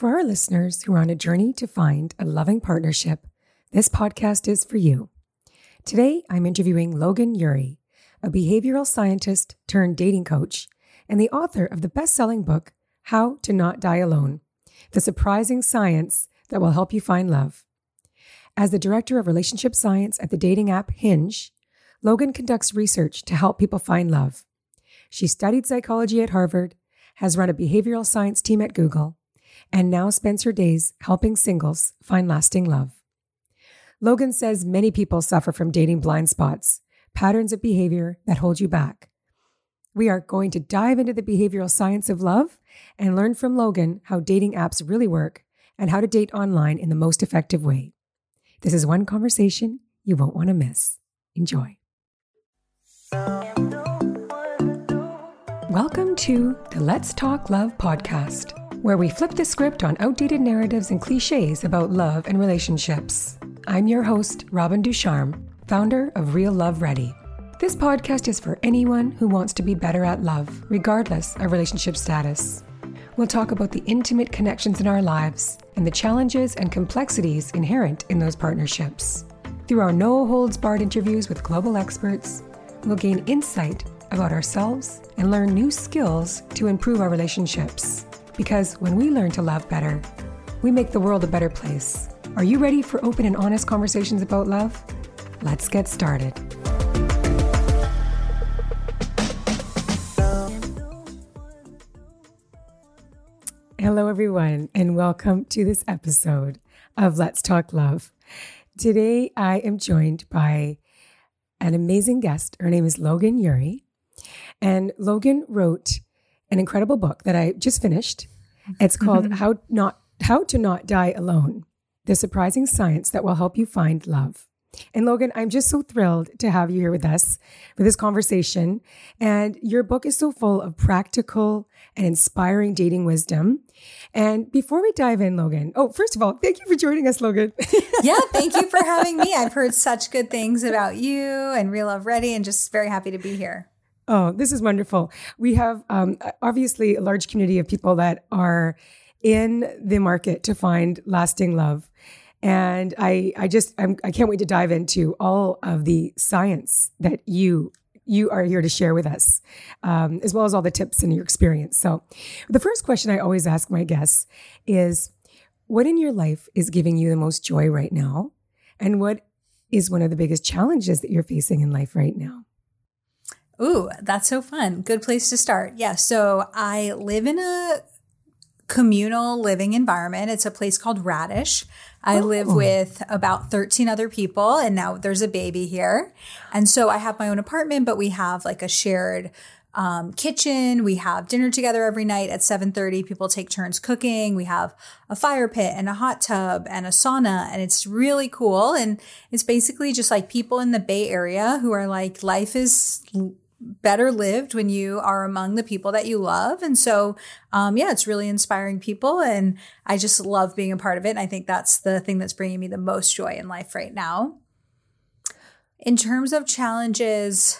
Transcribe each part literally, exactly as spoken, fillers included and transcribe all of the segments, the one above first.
For our listeners who are on a journey to find a loving partnership, this podcast is for you. Today, I'm interviewing Logan Ury, a behavioral scientist turned dating coach and the author of the best-selling book, How to Not Die Alone, the surprising science that will help you find love. As the director of relationship science at the dating app Hinge, Logan conducts research to help people find love. She studied psychology at Harvard, has run a behavioral science team at Google, and now spends her days helping singles find lasting love. Logan says many people suffer from dating blind spots, patterns of behavior that hold you back. We are going to dive into the behavioral science of love and learn from Logan how dating apps really work and how to date online in the most effective way. This is one conversation you won't want to miss. Enjoy. Welcome to the Let's Talk Love podcast, where we flip the script on outdated narratives and cliches about love and relationships. I'm your host, Robin Ducharme, founder of Real Love Ready. This podcast is for anyone who wants to be better at love, regardless of relationship status. We'll talk about the intimate connections in our lives and the challenges and complexities inherent in those partnerships. Through our no-holds-barred interviews with global experts, we'll gain insight about ourselves and learn new skills to improve our relationships. Because when we learn to love better, we make the world a better place. Are you ready for open and honest conversations about love? Let's get started. Hello, everyone, and welcome to this episode of Let's Talk Love. Today, I am joined by an amazing guest. Her name is Logan Ury, and Logan wrote an incredible book that I just finished. It's called mm-hmm. How Not How to Not Die Alone: The Surprising Science That Will Help You Find Love. And Logan, I'm just so thrilled to have you here with us for this conversation. And your book is so full of practical and inspiring dating wisdom. And before we dive in, Logan, oh, first of all, thank you for joining us, Logan. Yeah, thank you for having me. I've heard such good things about you and Real Love Ready, and just very happy to be here. Oh, this is wonderful. We have um, obviously a large community of people that are in the market to find lasting love. And I, I just, I'm, I can't wait to dive into all of the science that you, you are here to share with us, um, as well as all the tips and your experience. So the first question I always ask my guests is, what in your life is giving you the most joy right now? And what is one of the biggest challenges that you're facing in life right now? Ooh, that's so fun. Good place to start. Yeah. So I live in a communal living environment. It's a place called Radish. I oh. live with about thirteen other people, and now there's a baby here. And so I have my own apartment, but we have like a shared um, kitchen. We have dinner together every night at seven thirty. People take turns cooking. We have a fire pit and a hot tub and a sauna, and it's really cool. And it's basically just like people in the Bay Area who are like, life is better lived when you are among the people that you love. And so, um, yeah, it's really inspiring people. And I just love being a part of it. And I think that's the thing that's bringing me the most joy in life right now. In terms of challenges,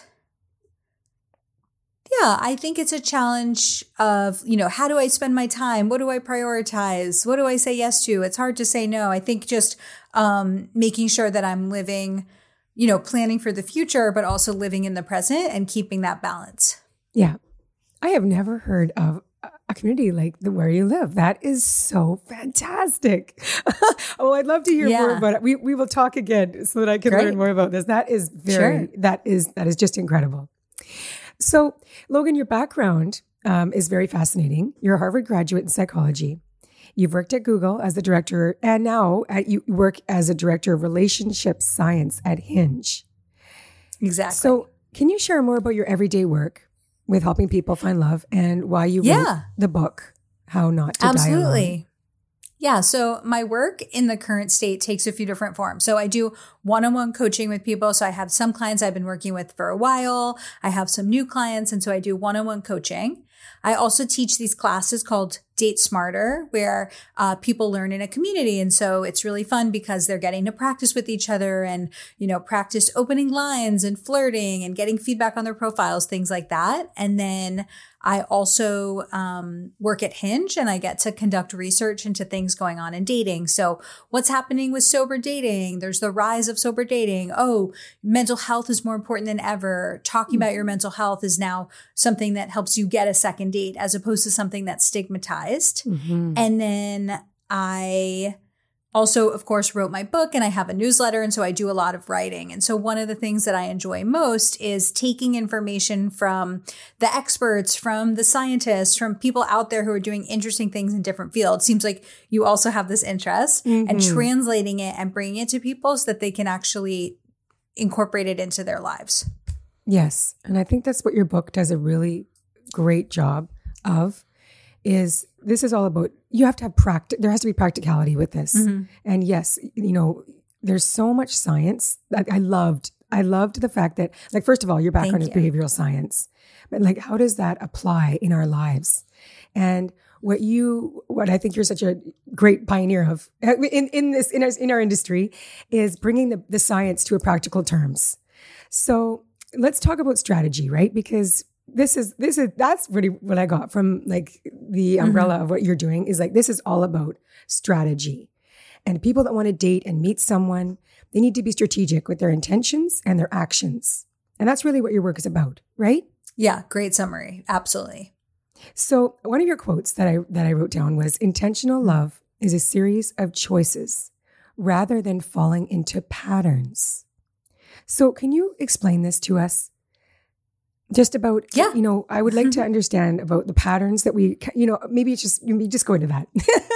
yeah, I think it's a challenge of, you know, how do I spend my time? What do I prioritize? What do I say yes to? It's hard to say no. I think just um, making sure that I'm living, you know, planning for the future, but also living in the present and keeping that balance. Yeah. I have never heard of a community like the where you live. That is so fantastic. Oh, I'd love to hear yeah. more about it. We we will talk again so that I can Great. learn more about this. That is very, sure. that is, that is just incredible. So Logan, your background um, is very fascinating. You're a Harvard graduate in psychology. You've worked at Google as the director, and now at, you work as a director of relationship science at Hinge. Exactly. So can you share more about your everyday work with helping people find love and why you yeah. wrote the book, How Not to Absolutely. Die Alone? Yeah. So my work in the current state takes a few different forms. So I do one-on-one coaching with people. So I have some clients I've been working with for a while. I have some new clients. And so I do one-on-one coaching. I also teach these classes called Date Smarter, where uh, people learn in a community. And so it's really fun because they're getting to practice with each other and, you know, practice opening lines and flirting and getting feedback on their profiles, things like that. And then I also um, work at Hinge, and I get to conduct research into things going on in dating. So what's happening with sober dating? There's the rise of sober dating. Oh, mental health is more important than ever. Talking about your mental health is now something that helps you get a second date as opposed to something that's stigmatized. Mm-hmm. And then I also, of course, wrote my book, and I have a newsletter. And so I do a lot of writing. And so one of the things that I enjoy most is taking information from the experts, from the scientists, from people out there who are doing interesting things in different fields. Seems like you also have this interest, mm-hmm. and translating it and bringing it to people so that they can actually incorporate it into their lives. Yes. And I think that's what your book does a really great job of. Is this is all about, you have to have practice, there has to be practicality with this. Mm-hmm. And yes, you know, there's so much science that I loved. I loved the fact that, like, first of all, your background Thank is you. behavioral science, but like, how does that apply in our lives? And what you, what I think you're such a great pioneer of in, in this, in our, in our industry is bringing the, the science to a practical terms. So let's talk about strategy, right? Because This is, this is, that's really what I got from like the umbrella mm-hmm. of what you're doing is like, this is all about strategy. And people that want to date and meet someone, they need to be strategic with their intentions and their actions. And that's really what your work is about, right? Yeah. Great summary. Absolutely. So one of your quotes that I, that I wrote down was, intentional love is a series of choices rather than falling into patterns. So can you explain this to us? Just about, yeah. you know, I would like to understand about the patterns that we, you know, maybe it's just, maybe just go into that.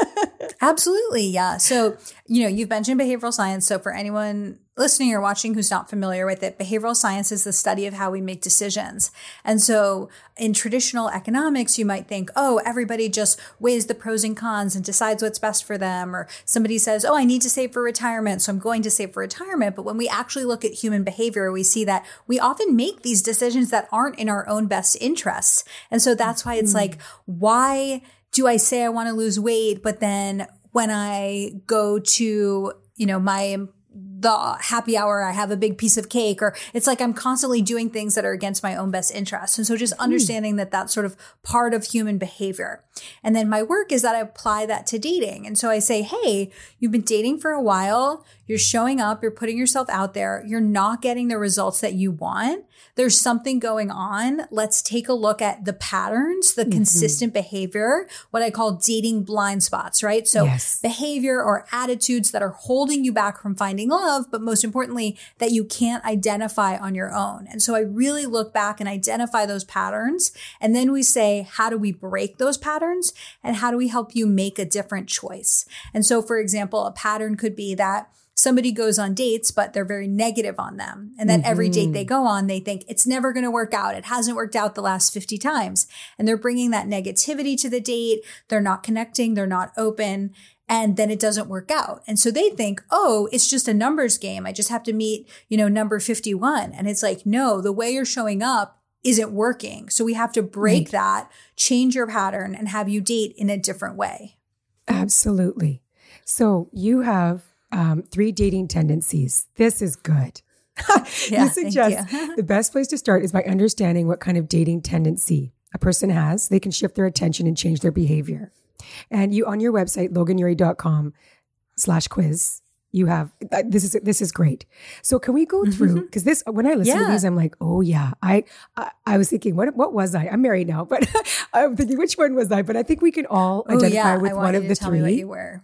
Absolutely. Yeah. So, you know, you've mentioned behavioral science. So for anyone listening or watching who's not familiar with it, behavioral science is the study of how we make decisions. And so in traditional economics, you might think, oh, everybody just weighs the pros and cons and decides what's best for them. Or somebody says, oh, I need to save for retirement, so I'm going to save for retirement. But when we actually look at human behavior, we see that we often make these decisions that aren't in our own best interests. And so that's why it's mm. like, why do I say I want to lose weight, but then when I go to, you know, my the happy hour, I have a big piece of cake, or it's like I'm constantly doing things that are against my own best interests. And so just understanding that that's sort of part of human behavior. And then my work is that I apply that to dating. And so I say, hey, you've been dating for a while. You're showing up, you're putting yourself out there. You're not getting the results that you want. There's something going on. Let's take a look at the patterns, the mm-hmm. consistent behavior, what I call dating blind spots, right? So yes. behavior or attitudes that are holding you back from finding love, but most importantly, that you can't identify on your own. And so I really look back and identify those patterns. And then we say, how do we break those patterns? And how do we help you make a different choice? And so, for example, a pattern could be that somebody goes on dates, but they're very negative on them. And then mm-hmm. every date they go on, they think it's never going to work out. It hasn't worked out the last fifty times. And they're bringing that negativity to the date. They're not connecting. They're not open. And then it doesn't work out. And so they think, oh, it's just a numbers game. I just have to meet, you know, number fifty-one. And it's like, no, the way you're showing up isn't working. So we have to break right. that, change your pattern, and have you date in a different way. Absolutely. So you have Um, three dating tendencies. This is good. Yeah, you suggest you. The best place to start is by understanding what kind of dating tendency a person has. They can shift their attention and change their behavior. And you, on your website, logan ury dot com slash quiz, you have, this is, this is great. So can we go through, because this, when I listen yeah. to these, I'm like, oh yeah, I, I, I was thinking, what, what was I? I'm married now, but I'm thinking, which one was I? But I think we can all oh, identify yeah. with I one of you the to tell three. Me what you were.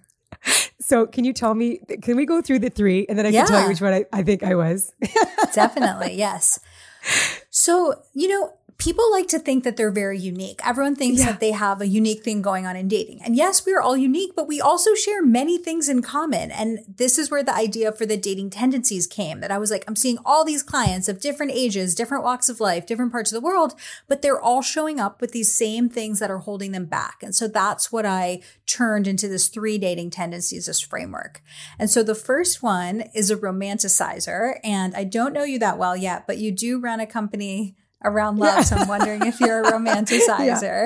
So can you tell me, can we go through the three and then I yeah. can tell you which one I, I think I was? Definitely. Yes. So, you know, people like to think that they're very unique. Everyone thinks yeah. that they have a unique thing going on in dating. And yes, we are all unique, but we also share many things in common. And this is where the idea for the dating tendencies came, that I was like, I'm seeing all these clients of different ages, different walks of life, different parts of the world, but they're all showing up with these same things that are holding them back. And so that's what I turned into this three dating tendencies, this framework. And so the first one is a romanticizer. And I don't know you that well yet, but you do run a company around love. Yeah. So I'm wondering if you're a romanticizer. Yeah.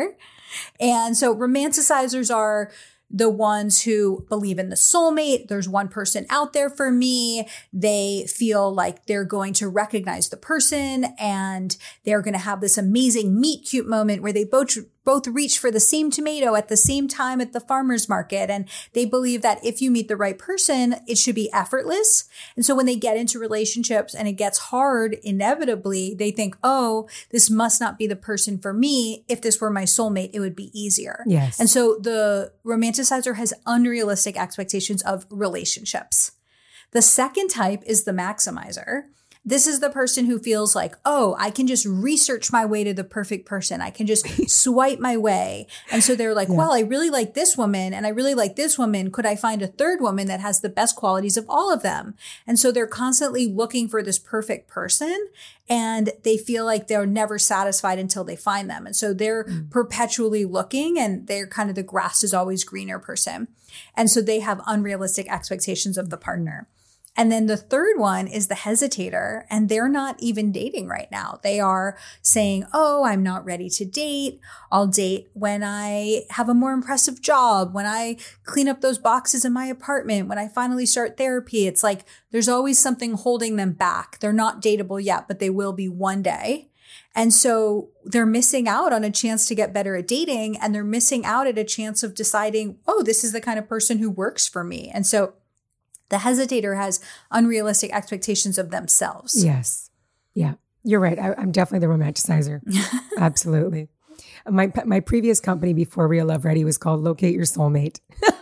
And so romanticizers are the ones who believe in the soulmate. There's one person out there for me. They feel like they're going to recognize the person and they're going to have this amazing meet cute moment where they both both reach for the same tomato at the same time at the farmer's market. And they believe that if you meet the right person, it should be effortless. And so when they get into relationships and it gets hard, inevitably, they think, oh, this must not be the person for me. If this were my soulmate, it would be easier. Yes. And so the romanticizer has unrealistic expectations of relationships. The second type is the maximizer. This is the person who feels like, oh, I can just research my way to the perfect person. I can just swipe my way. And so they're like, yeah. well, I really like this woman and I really like this woman. Could I find a third woman that has the best qualities of all of them? And so they're constantly looking for this perfect person and they feel like they're never satisfied until they find them. And so they're mm. perpetually looking and they're kind of the grass is always greener person. And so they have unrealistic expectations of the partner. And then the third one is the hesitator, and they're not even dating right now. They are saying, oh, I'm not ready to date. I'll date when I have a more impressive job, when I clean up those boxes in my apartment, when I finally start therapy. It's like there's always something holding them back. They're not dateable yet, but they will be one day. And so they're missing out on a chance to get better at dating, and they're missing out at a chance of deciding, oh, this is the kind of person who works for me. And so the hesitator has unrealistic expectations of themselves. Yes. Yeah, you're right. I, I'm definitely the romanticizer. Absolutely. My my previous company before Real Love Ready was called Locate Your Soulmate.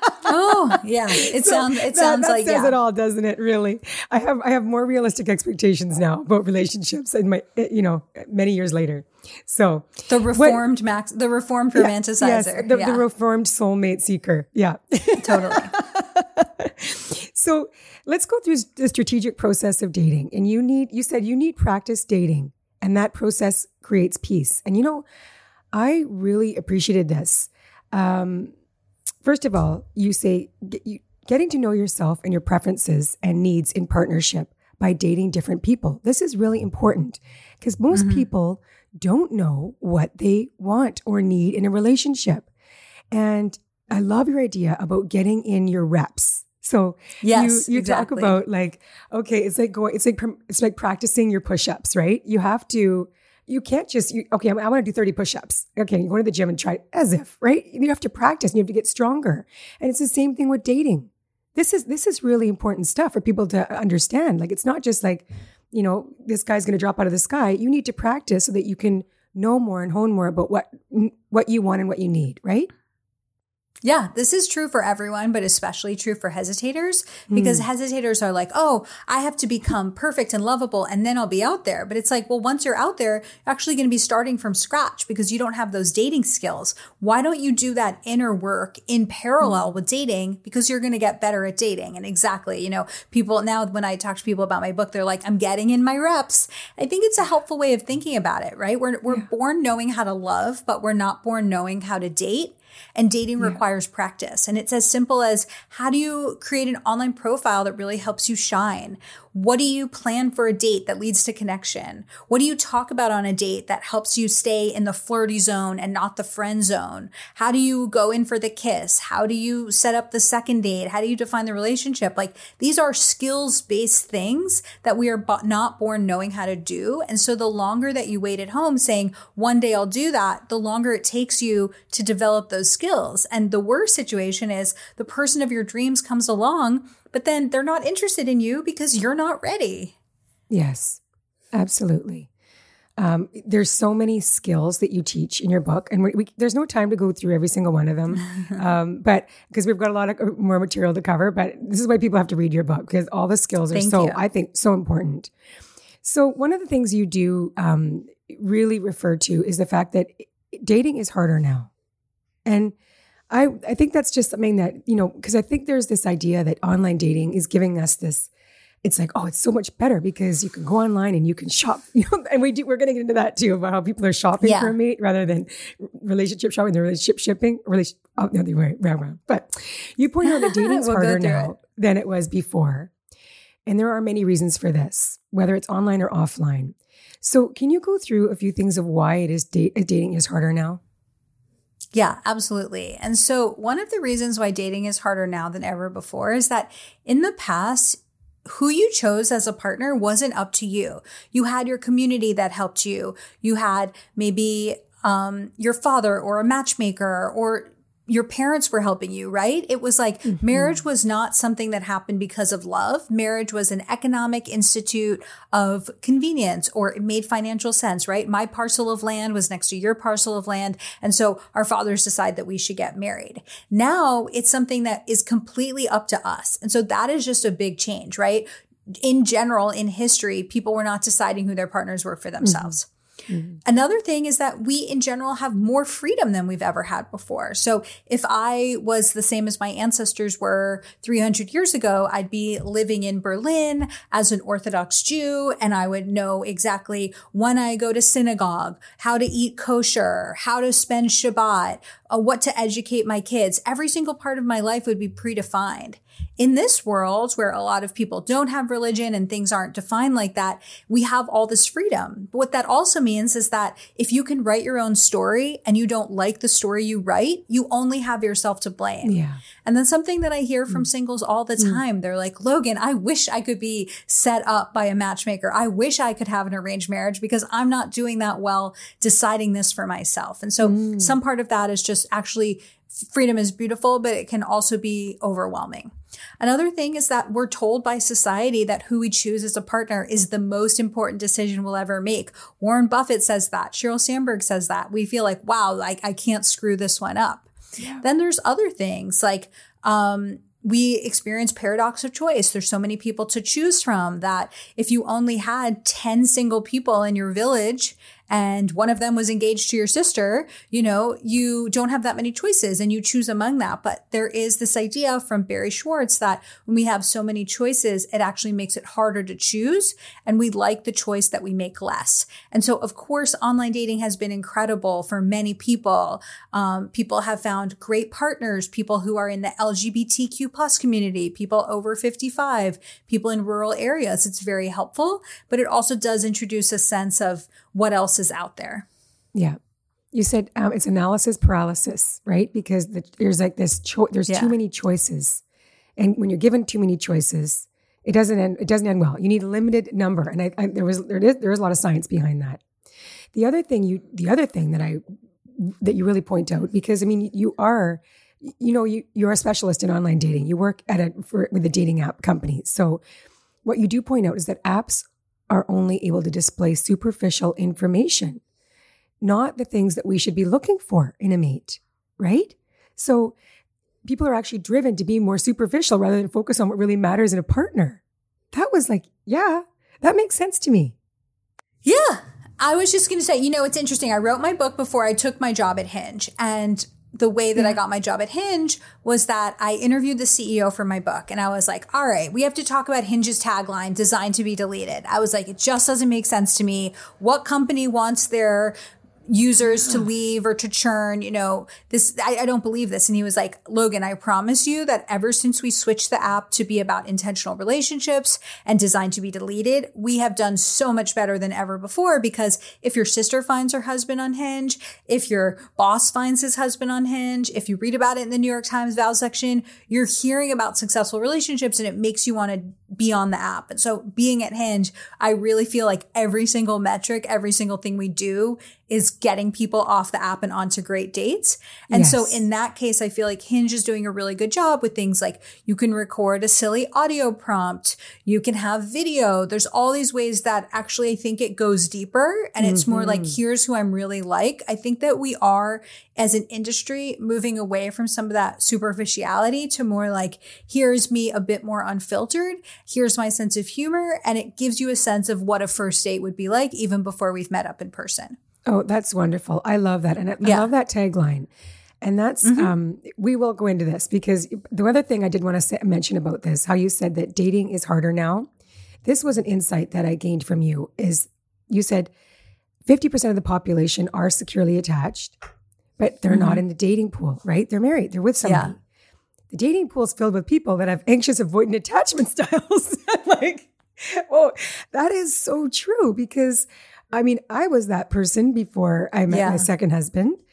Oh, yeah. It so sounds it that, sounds that like says yeah. it all, doesn't it? Really. I have I have more realistic expectations now about relationships and my you know, many years later. So the reformed what, max the reformed yeah, romanticizer. Yes, the, yeah. the reformed soulmate seeker. Yeah. Totally. So let's go through the strategic process of dating. And you need, you said you need practice dating, and that process creates peace. And you know, I really appreciated this. Um, first of all, you say get, you, getting to know yourself and your preferences and needs in partnership by dating different people. This is really important because most mm-hmm. people don't know what they want or need in a relationship. And I love your idea about getting in your reps. So yes, you, you exactly. talk about like, okay, it's like going, it's like, it's like practicing your push-ups, right? You have to, you can't just, you, okay, I, I want to do thirty push-ups. Okay, you go to the gym and try it as if, right? You have to practice and you have to get stronger. And it's the same thing with dating. This is, this is really important stuff for people to understand. Like, it's not just like, you know, this guy's going to drop out of the sky. You need to practice so that you can know more and hone more about what, what you want and what you need, right? Yeah, this is true for everyone, but especially true for hesitators because mm. hesitators are like, oh, I have to become perfect and lovable and then I'll be out there. But it's like, well, once you're out there, you're actually going to be starting from scratch because you don't have those dating skills. Why don't you do that inner work in parallel mm. with dating because you're going to get better at dating? And exactly, you know, people now when I talk to people about my book, they're like, I'm getting in my reps. I think it's a helpful way of thinking about it, right? We're, we're yeah. born knowing how to love, but we're not born knowing how to date. And dating yeah. requires practice. And it's as simple as how do you create an online profile that really helps you shine? What do you plan for a date that leads to connection? What do you talk about on a date that helps you stay in the flirty zone and not the friend zone? How do you go in for the kiss? How do you set up the second date? How do you define the relationship? Like these are skills-based things that we are not born knowing how to do. And so the longer that you wait at home saying, one day I'll do that, the longer it takes you to develop those skills. And the worst situation is the person of your dreams comes along, but then they're not interested in you because you're not ready. Yes, absolutely. Um, there's so many skills that you teach in your book, and we, we, there's no time to go through every single one of them. um, but because we've got a lot of more material to cover, but this is why people have to read your book because all the skills are Thank so, you. I think, so important. So one of the things you do um, really refer to is the fact that dating is harder now. And I, I think that's just something that, you know, because I think there's this idea that online dating is giving us this, it's like, oh, it's so much better because you can go online and you can shop. You know, and we do, we're going to get into that too, about how people are shopping yeah. for a mate rather than relationship shopping, they're relationship shipping. Relation, oh, no, they were round, round. But you point out that dating's we'll harder now it. than it was before. And there are many reasons for this, whether it's online or offline. So can you go through a few things of why it is date, dating is harder now? Yeah, absolutely. And so one of the reasons why dating is harder now than ever before is that in the past, who you chose as a partner wasn't up to you. You had your community that helped you. You had maybe um, your father or a matchmaker, or your parents were helping you, right? It was like mm-hmm. marriage was not something that happened because of love. Marriage was an economic institute of convenience, or it made financial sense, right? My parcel of land was next to your parcel of land. And so our fathers decide that we should get married. Now it's something that is completely up to us. And so that is just a big change, right? In general, in history, people were not deciding who their partners were for themselves. Mm-hmm. Mm-hmm. Another thing is that we in general have more freedom than we've ever had before. So if I was the same as my ancestors were three hundred years ago, I'd be living in Berlin as an Orthodox Jew, and I would know exactly when I go to synagogue, how to eat kosher, how to spend Shabbat, uh, what to educate my kids. Every single part of my life would be predefined. In this world where a lot of people don't have religion and things aren't defined like that, we have all this freedom. But what that also means is that if you can write your own story and you don't like the story you write, you only have yourself to blame. Yeah. And then something that I hear from mm. singles all the time, mm. they're like, Logan, I wish I could be set up by a matchmaker. I wish I could have an arranged marriage because I'm not doing that well deciding this for myself. And so mm. some part of that is just actually freedom is beautiful, but it can also be overwhelming. Another thing is that we're told by society that who we choose as a partner is the most important decision we'll ever make. Warren Buffett says that. Sheryl Sandberg says that. We feel like, wow, like I can't screw this one up. Yeah. Then there's other things like, um, we experience paradox of choice. There's so many people to choose from that if you only had ten single people in your village and one of them was engaged to your sister, you know, you don't have that many choices and you choose among that. But there is this idea from Barry Schwartz that when we have so many choices, it actually makes it harder to choose. And we like the choice that we make less. And so, of course, online dating has been incredible for many people. Um, people have found great partners, people who are in the L G B T Q plus community, people over fifty-five, people in rural areas. It's very helpful, but it also does introduce a sense of what else is out there. Yeah. You said um, it's analysis paralysis, right? Because the, there's like this, cho- there's yeah. too many choices. And when you're given too many choices, it doesn't end, it doesn't end well. You need a limited number. And I, I, there was, there is, there is a lot of science behind that. The other thing you, the other thing that I, that you really point out, because I mean, you are, you know, you, you're a specialist in online dating. You work at a, for, with a dating app company. So what you do point out is that apps are only able to display superficial information, not the things that we should be looking for in a mate, right? So people are actually driven to be more superficial rather than focus on what really matters in a partner. That was like, yeah, that makes sense to me. Yeah. I was just going to say, you know, it's interesting. I wrote my book before I took my job at Hinge, and the way that yeah. I got my job at Hinge was that I interviewed the C E O for my book, and I was like, all right, we have to talk about Hinge's tagline, designed to be deleted. I was like, it just doesn't make sense to me. What company wants their users to leave or to churn, you know, this, I, I don't believe this. And he was like, Logan, I promise you that ever since we switched the app to be about intentional relationships and designed to be deleted, we have done so much better than ever before. Because if your sister finds her husband on Hinge, if your boss finds his husband on Hinge, if you read about it in the New York Times vows section, you're hearing about successful relationships and it makes you want to be on the app. And so being at Hinge, I really feel like every single metric, every single thing we do is getting people off the app and onto great dates. And yes. so in that case, I feel like Hinge is doing a really good job with things like you can record a silly audio prompt, you can have video. There's all these ways that actually I think it goes deeper and it's mm-hmm. more like, here's who I'm really like. I think that we are, as an industry, moving away from some of that superficiality to more like, here's me a bit more unfiltered. Here's my sense of humor. And it gives you a sense of what a first date would be like even before we've met up in person. Oh, that's wonderful. I love that. And I, yeah. I love that tagline. And that's, mm-hmm. um, we will go into this because the other thing I did want to say, mention about this, how you said that dating is harder now. This was an insight that I gained from you is you said fifty percent of the population are securely attached, but they're mm-hmm. not in the dating pool, right? They're married. They're with somebody. Yeah. The dating pool is filled with people that have anxious avoidant attachment styles. Like, oh, that is so true because I mean, I was that person before I met yeah. my second husband.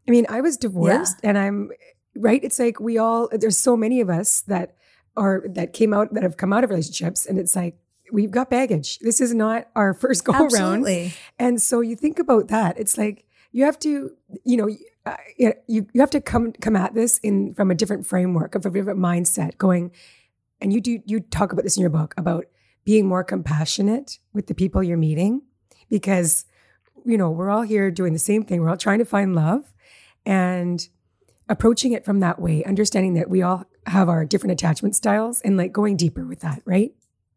I mean, I was divorced yeah. and I'm right. It's like we all, there's so many of us that are, that came out, that have come out of relationships. And it's like, we've got baggage. This is not our first go Absolutely. around. And so you think about that. It's like, you have to, you know, uh, you, you have to come, come at this in, from a different framework, of a different mindset going, and you do, you talk about this in your book about being more compassionate with the people you're meeting, because, you know, we're all here doing the same thing. We're all trying to find love and approaching it from that way, understanding that we all have our different attachment styles and like going deeper with that, right?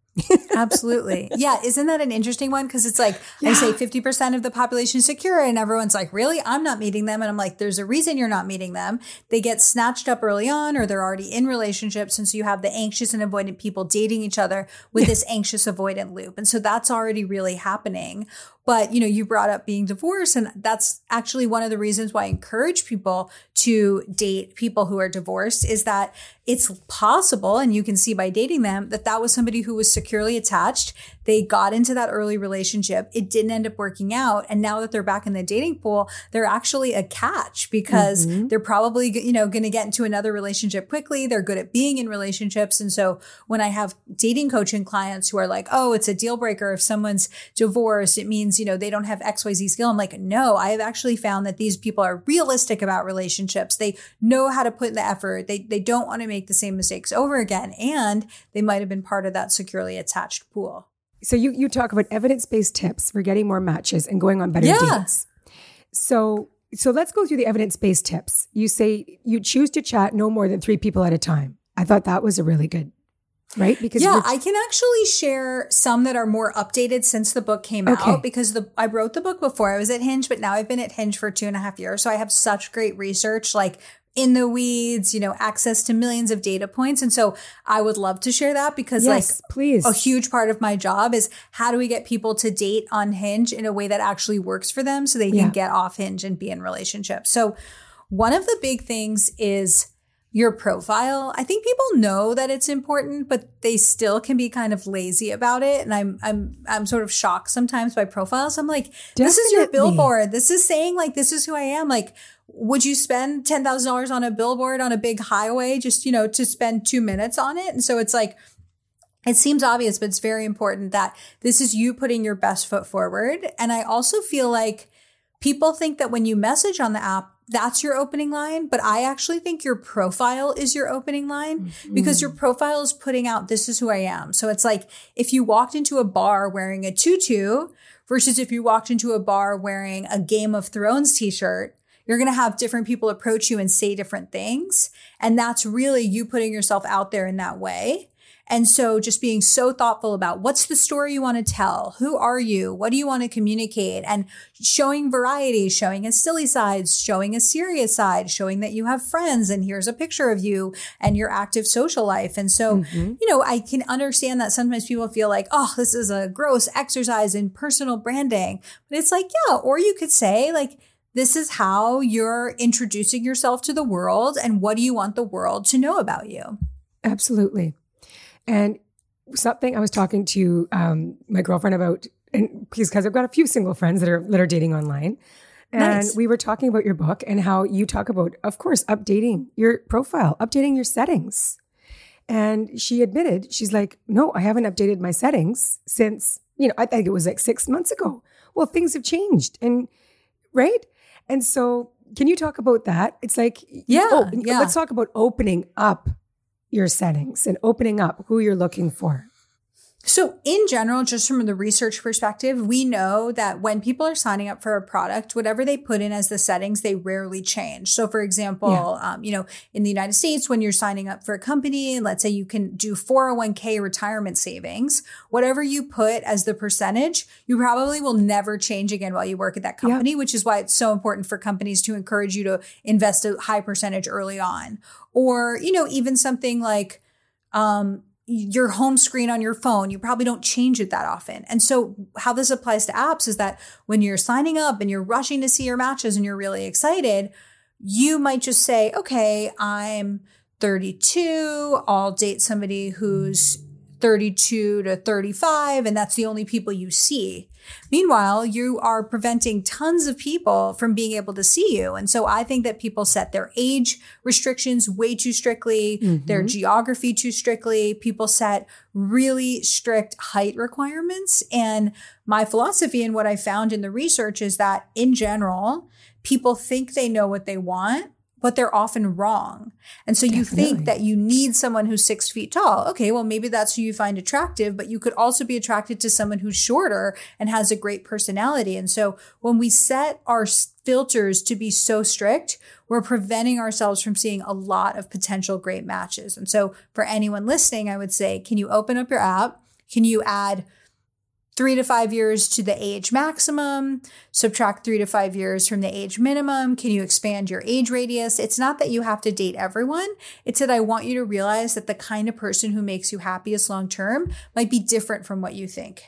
Absolutely. Yeah. Isn't that an interesting one? Because it's like, yeah. I say fifty percent of the population is secure and everyone's like, really? I'm not meeting them. And I'm like, there's a reason you're not meeting them. They get snatched up early on, or they're already in relationships. And so you have the anxious and avoidant people dating each other with this anxious avoidant loop. And so that's already really happening. But, you know, you brought up being divorced, and that's actually one of the reasons why I encourage people to date people who are divorced, is that it's possible, and you can see by dating them, that that was somebody who was securely attached. They got into that early relationship. It didn't end up working out. And now that they're back in the dating pool, they're actually a catch, because mm-hmm. they're probably, you know, going to get into another relationship quickly. They're good at being in relationships. And so when I have dating coaching clients who are like, oh, it's a deal breaker if someone's divorced, it means, you know, they don't have X Y Z skill. I'm like, no, I have actually found that these people are realistic about relationships. They know how to put in the effort. They, they don't want to make the same mistakes over again. And they might have been part of that securely attached pool. So you, you talk about evidence-based tips for getting more matches and going on better yeah. dates. So, so let's go through the evidence-based tips. You say you choose to chat no more than three people at a time. I thought that was a really good, right? Because yeah, I can actually share some that are more updated since the book came okay. out, because the I wrote the book before I was at Hinge, but now I've been at Hinge for two and a half years. So I have such great research, like in the weeds, you know, access to millions of data points. And so I would love to share that, because yes, like please. A huge part of my job is how do we get people to date on Hinge in a way that actually works for them so they can yeah. get off Hinge and be in relationships. So one of the big things is your profile. I think people know that it's important, but they still can be kind of lazy about it. And I'm I'm I'm sort of shocked sometimes by profiles. I'm like, Definitely. This is your billboard. This is saying like, this is who I am. Like, would you spend ten thousand dollars on a billboard on a big highway just, you know, to spend two minutes on it? And so it's like, it seems obvious, but it's very important that this is you putting your best foot forward. And I also feel like people think that when you message on the app, that's your opening line. But I actually think your profile is your opening line, mm-hmm. because your profile is putting out, this is who I am. So it's like if you walked into a bar wearing a tutu versus if you walked into a bar wearing a Game of Thrones t-shirt, you're going to have different people approach you and say different things. And that's really you putting yourself out there in that way. And so just being so thoughtful about what's the story you want to tell? Who are you? What do you want to communicate? And showing variety, showing a silly side, showing a serious side, showing that you have friends and here's a picture of you and your active social life. And so, mm-hmm. you know, I can understand that sometimes people feel like, oh, this is a gross exercise in personal branding. But it's like, yeah, or you could say like, this is how you're introducing yourself to the world and what do you want the world to know about you? Absolutely. And something I was talking to um, my girlfriend about, and because I've got a few single friends that are that are dating online, and nice. We were talking about your book and how you talk about, of course, updating your profile, updating your settings. And she admitted, she's like, no, I haven't updated my settings since, you know, I think it was like six months ago. Well, things have changed, and right. And so, can you talk about that? It's like, yeah, oh, yeah. Let's talk about opening up your settings and opening up who you're looking for. So in general, just from the research perspective, we know that when people are signing up for a product, whatever they put in as the settings, they rarely change. So for example, yeah. um, you know, in the United States, when you're signing up for a company, let's say you can do four oh one k retirement savings, whatever you put as the percentage, you probably will never change again while you work at that company, yeah. which is why it's so important for companies to encourage you to invest a high percentage early on. Or, you know, even something like, um, your home screen on your phone, you probably don't change it that often. And so how this applies to apps is that when you're signing up and you're rushing to see your matches and you're really excited, you might just say, okay, I'm thirty-two. I'll date somebody who's thirty-two to thirty-five, and that's the only people you see. Meanwhile, you are preventing tons of people from being able to see you. And so I think that people set their age restrictions way too strictly, mm-hmm. their geography too strictly. People set really strict height requirements. And my philosophy and what I found in the research is that in general, people think they know what they want, but they're often wrong. And so you Definitely. think that you need someone who's six feet tall. Okay, well, maybe that's who you find attractive, but you could also be attracted to someone who's shorter and has a great personality. And so when we set our filters to be so strict, we're preventing ourselves from seeing a lot of potential great matches. And so for anyone listening, I would say, can you open up your app? Can you add three to five years to the age maximum, subtract three to five years from the age minimum? Can you expand your age radius? It's not that you have to date everyone. It's that I want you to realize that the kind of person who makes you happiest long-term might be different from what you think.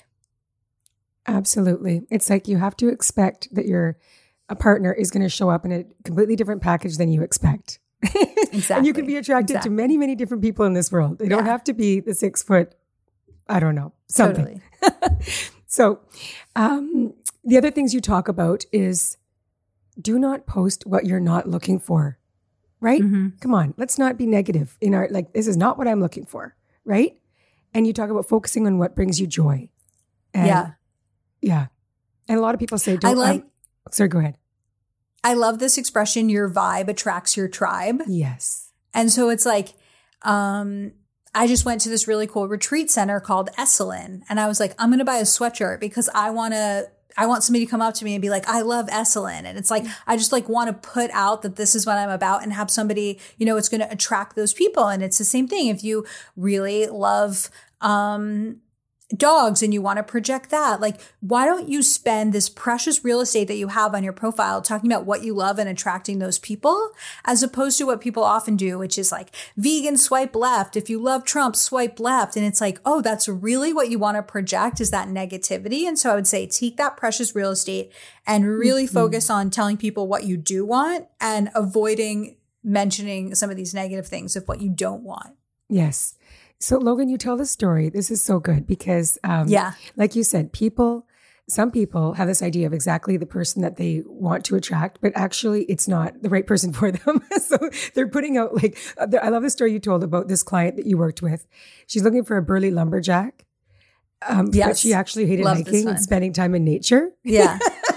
Absolutely. It's like you have to expect that your a partner is going to show up in a completely different package than you expect. Exactly. And you can be attracted exactly. to many, many different people in this world. They don't yeah. have to be the six foot, I don't know, something. Totally. So um, the other things you talk about is do not post what you're not looking for, right? Mm-hmm. Come on, let's not be negative in our, like, this is not what I'm looking for, right? And you talk about focusing on what brings you joy. And, yeah. Yeah. And a lot of people say, don't, I like, um, sorry, go ahead. I love this expression, your vibe attracts your tribe. Yes. And so it's like, um, I just went to this really cool retreat center called Esalen. And I was like, I'm going to buy a sweatshirt because I want to, I want somebody to come up to me and be like, I love Esalen. And it's like, I just like want to put out that this is what I'm about and have somebody, you know, it's going to attract those people. And it's the same thing. If you really love, um, dogs and you want to project that, like, why don't you spend this precious real estate that you have on your profile talking about what you love and attracting those people, as opposed to what people often do, which is like vegan, swipe left. If you love Trump, swipe left. And it's like, oh, that's really what you want to project, is that negativity. And so I would say take that precious real estate and really mm-hmm. focus on telling people what you do want and avoiding mentioning some of these negative things of what you don't want. Yes. So Logan, you tell the story. This is so good because, um, yeah, like you said, people, some people have this idea of exactly the person that they want to attract, but actually it's not the right person for them. So they're putting out like, I love the story you told about this client that you worked with. She's looking for a burly lumberjack. Um, yes. But she actually hated love hiking and spending time in nature. Yeah.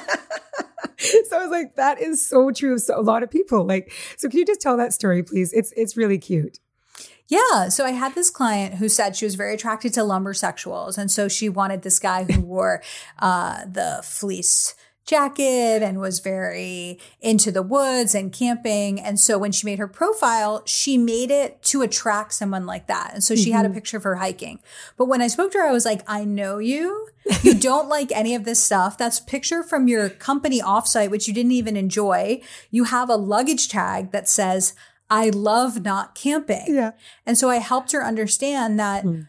So I was like, that is so true of so, a lot of people. Like, so can you just tell that story, please? It's, it's really cute. Yeah. So I had this client who said she was very attracted to lumbersexuals. And so she wanted this guy who wore uh, the fleece jacket and was very into the woods and camping. And so when she made her profile, she made it to attract someone like that. And so she mm-hmm. had a picture of her hiking. But when I spoke to her, I was like, I know you. You don't like any of this stuff. That's a picture from your company offsite, which you didn't even enjoy. You have a luggage tag that says, I love not camping. Yeah. And so I helped her understand that mm.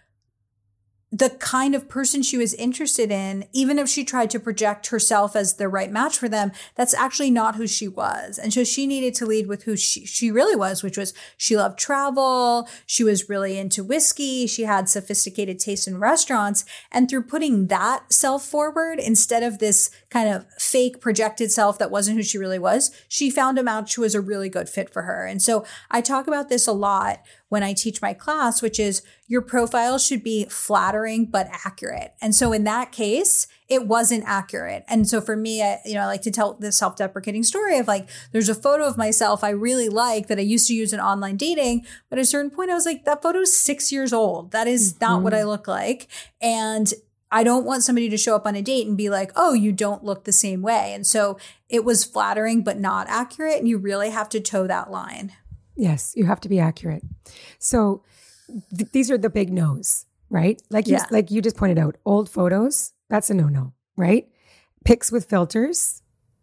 the kind of person she was interested in, even if she tried to project herself as the right match for them, that's actually not who she was. And so she needed to lead with who she, she really was, which was she loved travel. She was really into whiskey. She had sophisticated taste in restaurants. And through putting that self forward, instead of this kind of fake projected self that wasn't who she really was, she found a match who was a really good fit for her. And so I talk about this a lot when I teach my class, which is your profile should be flattering but accurate. And so in that case, it wasn't accurate. And so for me, I, you know, I like to tell this self-deprecating story of like, there's a photo of myself I really like that I used to use in online dating. But at a certain point, I was like, that photo is six years old. That is mm-hmm. not what I look like. And I don't want somebody to show up on a date and be like, oh, you don't look the same way. And so it was flattering but not accurate. And you really have to toe that line. Yes, you have to be accurate. So th- these are the big no's, right? Like you, yeah. like you just pointed out, old photos, that's a no-no, right? Pics with filters.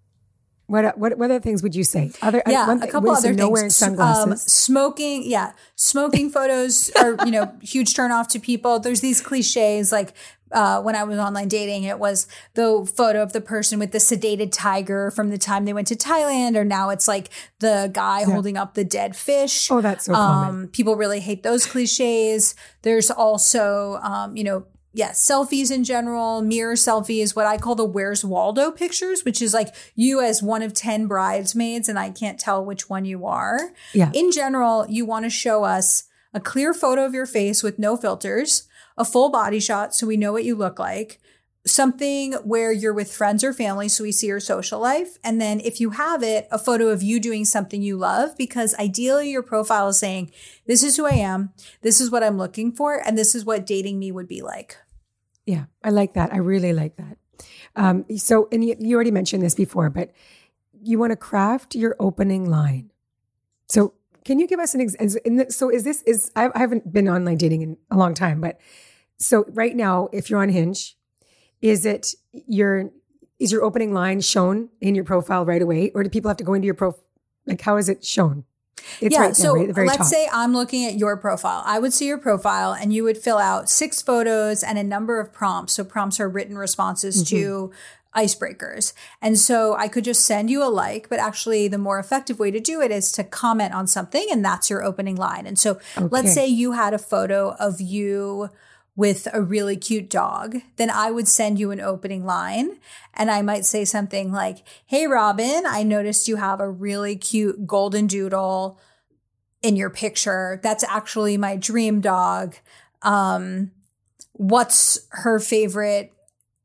What what what other things would you say? Other yeah, one, a couple other things. No wearing sunglasses. Um, smoking, yeah, smoking photos are you know huge turn off to people. There's these cliches like Uh, when I was online dating, it was the photo of the person with the sedated tiger from the time they went to Thailand, or now it's like the guy yeah. holding up the dead fish. Oh, that's so common. Um, people really hate those cliches. There's also, um, you know, yeah, selfies in general, mirror selfies, what I call the Where's Waldo pictures, which is like you as one of ten bridesmaids and I can't tell which one you are. Yeah. In general, you want to show us a clear photo of your face with no filters, a full body shot so we know what you look like, something where you're with friends or family so we see your social life. And then if you have it, a photo of you doing something you love, because ideally your profile is saying, this is who I am, this is what I'm looking for, and this is what dating me would be like. Yeah, I like that. I really like that. Um, so, and you, you already mentioned this before, but you want to craft your opening line. So can you give us an example? So is this, is I, I haven't been online dating in a long time, but so right now, if you're on Hinge, is it your, is your opening line shown in your profile right away? Or do people have to go into your profile? Like, how is it shown? It's yeah, right there, so right at the very let's top. say I'm looking at your profile. I would see your profile and you would fill out six photos and a number of prompts. So prompts are written responses mm-hmm. to icebreakers. And so I could just send you a like, but actually the more effective way to do it is to comment on something, and that's your opening line. And so okay. let's say you had a photo of you with a really cute dog, then I would send you an opening line and I might say something like, hey, Robin, I noticed you have a really cute golden doodle in your picture. That's actually my dream dog. Um, what's her favorite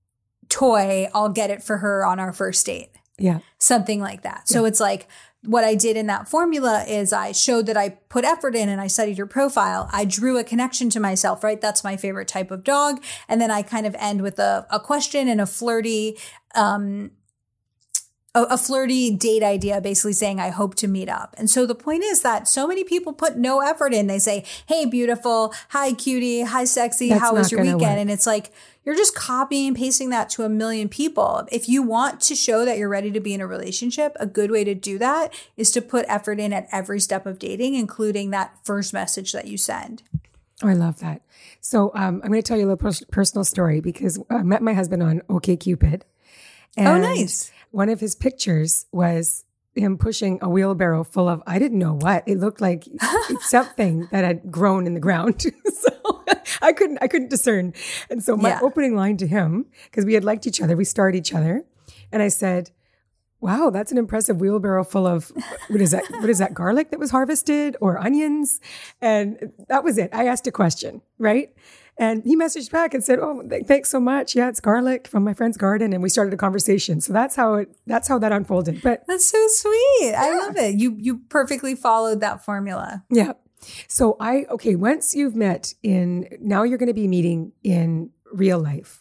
toy? I'll get it for her on our first date. Yeah. Something like that. So yeah. it's like, what I did in that formula is I showed that I put effort in and I studied your profile. I drew a connection to myself, right? That's my favorite type of dog. And then I kind of end with a, a question and a flirty, um, a, a flirty date idea, basically saying, I hope to meet up. And so the point is that so many people put no effort in. They say, hey, beautiful. Hi, cutie. Hi, sexy. That's How was your weekend? Work. And it's like, you're just copying and pasting that to a million people. If you want to show that you're ready to be in a relationship, a good way to do that is to put effort in at every step of dating, including that first message that you send. Oh, I love that. So um, I'm going to tell you a little pers- personal story because I met my husband on OkCupid. And oh, nice. One of his pictures was him pushing a wheelbarrow full of, I didn't know what. It looked like something that had grown in the ground. So I couldn't, I couldn't discern. And so my yeah. opening line to him, because we had liked each other, we starred each other. And I said, wow, that's an impressive wheelbarrow full of, what is that? What is that? Garlic that was harvested or onions? And that was it. I asked a question, right? And he messaged back and said, oh, th- thanks so much. Yeah, it's garlic from my friend's garden. And we started a conversation. So that's how it, that's how that unfolded. But that's so sweet. Yeah. I love it. You, you perfectly followed that formula. Yeah. So I, okay, once you've met in, now you're going to be meeting in real life.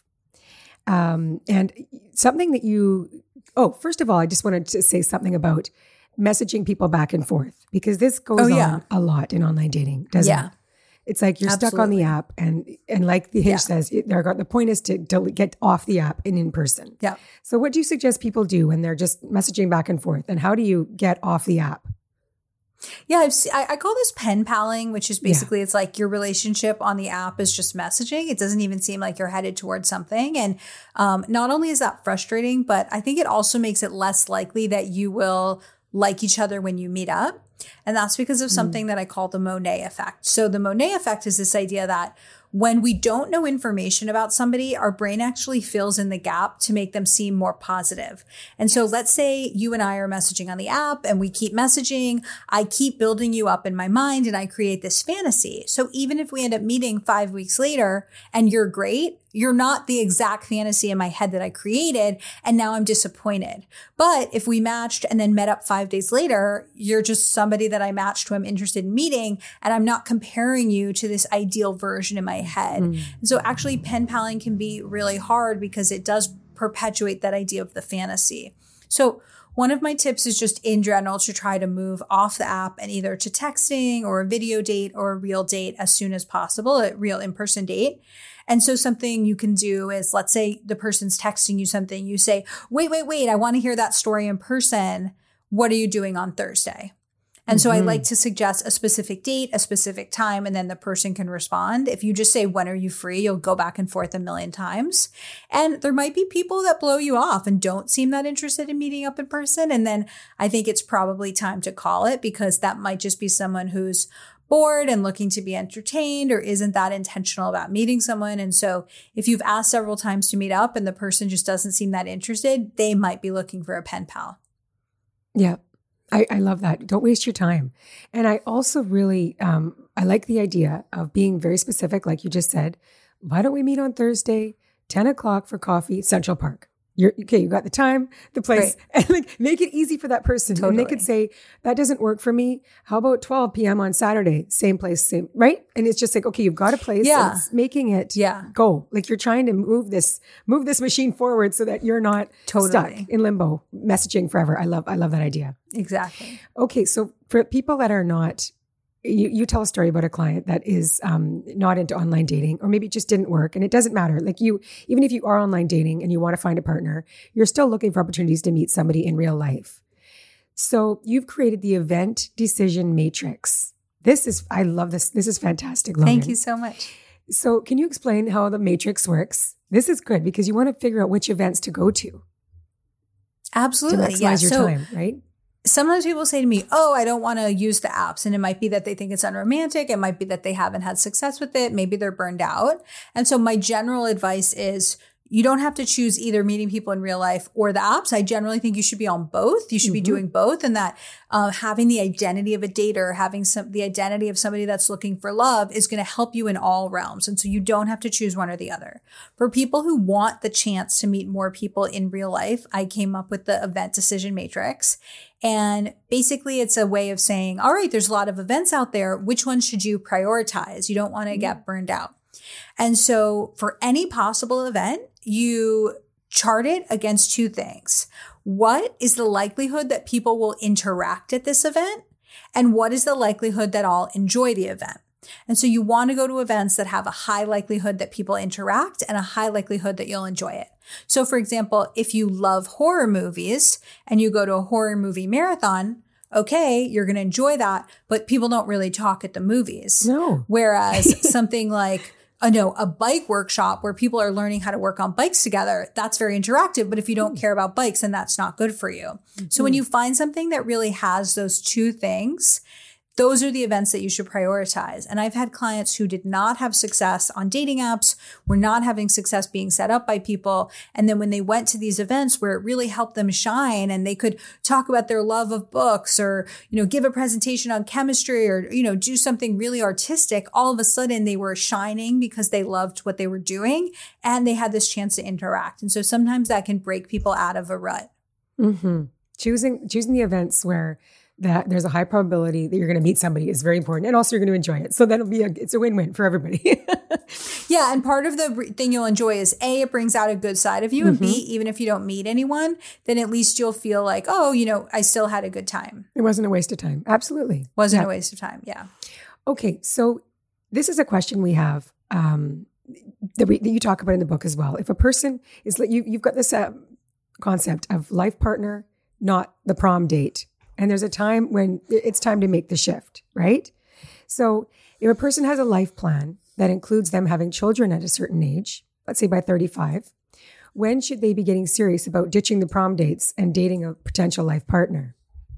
Um, and something that you, oh, first of all, I just wanted to say something about messaging people back and forth, because this goes oh, yeah. on a lot in online dating, doesn't yeah. it? It's like you're Absolutely. stuck on the app, and and like the Hinge yeah. says, it, the point is to, to get off the app and in person. Yeah. So what do you suggest people do when they're just messaging back and forth, and how do you get off the app? Yeah, I've seen, I, I call this pen paling, which is basically yeah. it's like your relationship on the app is just messaging. It doesn't even seem like you're headed towards something. And um, not only is that frustrating, but I think it also makes it less likely that you will like each other when you meet up. And that's because of something mm. that I call the Monet effect. So the Monet effect is this idea that when we don't know information about somebody, our brain actually fills in the gap to make them seem more positive. And so let's say you and I are messaging on the app and we keep messaging. I keep building you up in my mind and I create this fantasy. So even if we end up meeting five weeks later and you're great, you're not the exact fantasy in my head that I created, and now I'm disappointed. But if we matched and then met up five days later, you're just somebody that I matched who I'm interested in meeting, and I'm not comparing you to this ideal version in my head. Mm. And so actually pen paling can be really hard because it does perpetuate that idea of the fantasy. So one of my tips is just in general to try to move off the app and either to texting or a video date or a real date as soon as possible, a real in-person date. And so something you can do is, let's say the person's texting you something, you say, wait, wait, wait, I want to hear that story in person. What are you doing on Thursday? And mm-hmm. so I like to suggest a specific date, a specific time, and then the person can respond. If you just say, when are you free? You'll go back and forth a million times. And there might be people that blow you off and don't seem that interested in meeting up in person. And then I think it's probably time to call it, because that might just be someone who's bored and looking to be entertained or isn't that intentional about meeting someone. And so if you've asked several times to meet up and the person just doesn't seem that interested, they might be looking for a pen pal. Yeah. I, I love that. Don't waste your time. And I also really, um, I like the idea of being very specific. Like you just said, why don't we meet on Thursday, ten o'clock for coffee, Central Park? You're okay. You got the time, the place, right. and like make it easy for that person. Totally. And they could say, that doesn't work for me. How about twelve p.m. on Saturday? Same place, same, right? And it's just like, okay, you've got a place. Yeah. And it's making it yeah. go. Like you're trying to move this, move this machine forward so that you're not totally. stuck in limbo, messaging forever. I love, I love that idea. Exactly. Okay. So for people that are not, You, you tell a story about a client that is um, not into online dating, or maybe it just didn't work, and it doesn't matter. Like you, even if you are online dating and you want to find a partner, you're still looking for opportunities to meet somebody in real life. So you've created the event decision matrix. This is, I love this. This is fantastic, Logan. Thank you so much. So can you explain how the matrix works? This is good because you want to figure out which events to go to. Absolutely. To maximize yeah. your so, time, right? Sometimes people say to me, oh, I don't want to use the apps. And it might be that they think it's unromantic. It might be that they haven't had success with it. Maybe they're burned out. And so my general advice is you don't have to choose either meeting people in real life or the apps. I generally think you should be on both. You should mm-hmm. be doing both. And that uh, having the identity of a dater, having some the identity of somebody that's looking for love is going to help you in all realms. And so you don't have to choose one or the other. For people who want the chance to meet more people in real life, I came up with the event decision matrix. And basically it's a way of saying, all right, there's a lot of events out there. Which ones should you prioritize? You don't want to mm-hmm. get burned out. And so for any possible event, you chart it against two things. What is the likelihood that people will interact at this event? And what is the likelihood that I'll enjoy the event? And so you want to go to events that have a high likelihood that people interact and a high likelihood that you'll enjoy it. So for example, if you love horror movies and you go to a horror movie marathon, okay, you're going to enjoy that, but people don't really talk at the movies. No. Whereas something like Uh, no, a bike workshop where people are learning how to work on bikes together, that's very interactive. But if you don't care about bikes, then that's not good for you. Mm-hmm. So when you find something that really has those two things, those are the events that you should prioritize. And I've had clients who did not have success on dating apps, were not having success being set up by people. And then when they went to these events where it really helped them shine and they could talk about their love of books or, you know, give a presentation on chemistry or, you know, do something really artistic, all of a sudden they were shining because they loved what they were doing and they had this chance to interact. And so sometimes that can break people out of a rut. Mm-hmm. Choosing, choosing the events where that there's a high probability that you're going to meet somebody is very important. And also you're going to enjoy it. So that'll be a, it's a win-win for everybody. Yeah. And part of the thing you'll enjoy is A, it brings out a good side of you. Mm-hmm. And B, even if you don't meet anyone, then at least you'll feel like, oh, you know, I still had a good time. It wasn't a waste of time. Absolutely. Wasn't yeah. a waste of time. Yeah. Okay. So this is a question we have, um, that, we, that you talk about in the book as well. If a person is like, you, you've got this uh, concept of life partner, not the prom date. And there's a time when it's time to make the shift, right? So if a person has a life plan that includes them having children at a certain age, let's say by thirty-five, when should they be getting serious about ditching the prom dates and dating a potential life partner?